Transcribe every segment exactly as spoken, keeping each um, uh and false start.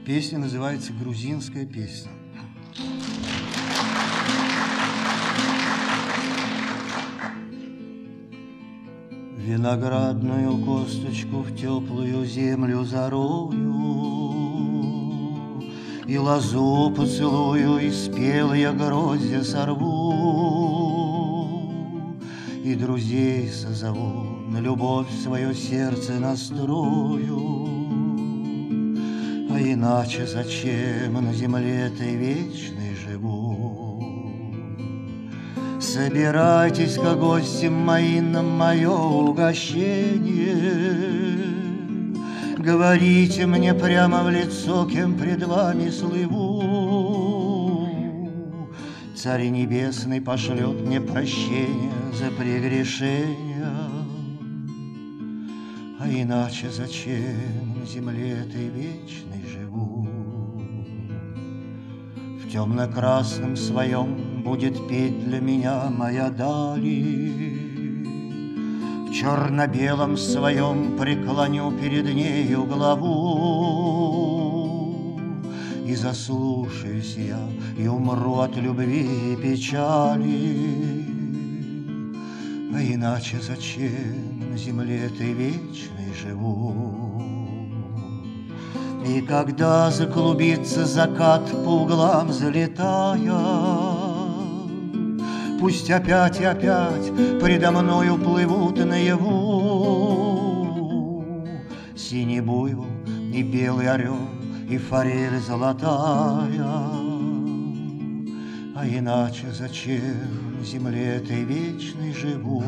Песня называется «Грузинская песня». Виноградную косточку в теплую землю зарою, и лозу поцелую, и спелые гроздья сорву, и друзей созову, на любовь свое сердце настрою. А иначе зачем на земле этой вечной живу? Собирайтесь, ко гости мои, на мое угощение. Говорите мне прямо в лицо, кем пред вами слыву. Царь Небесный пошлет мне прощение за прегрешения. А иначе зачем на земле этой вечной живу? В темно-красном своем будет петь для меня моя дали, в черно-белом своем преклоню перед нею главу, и заслушаюсь я, и умру от любви и печали. А иначе зачем на земле этой вечной живу? И когда заклубится закат, по углам залетая, пусть опять и опять предо мною плывут наяву синий буйвол и белый орел, и форель золотая. А иначе зачем на земле этой вечной живу?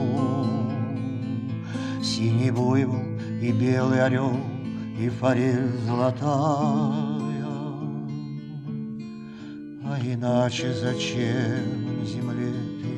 Синий буйвол и белый орел, и форель золотая. А иначе зачем на земле этой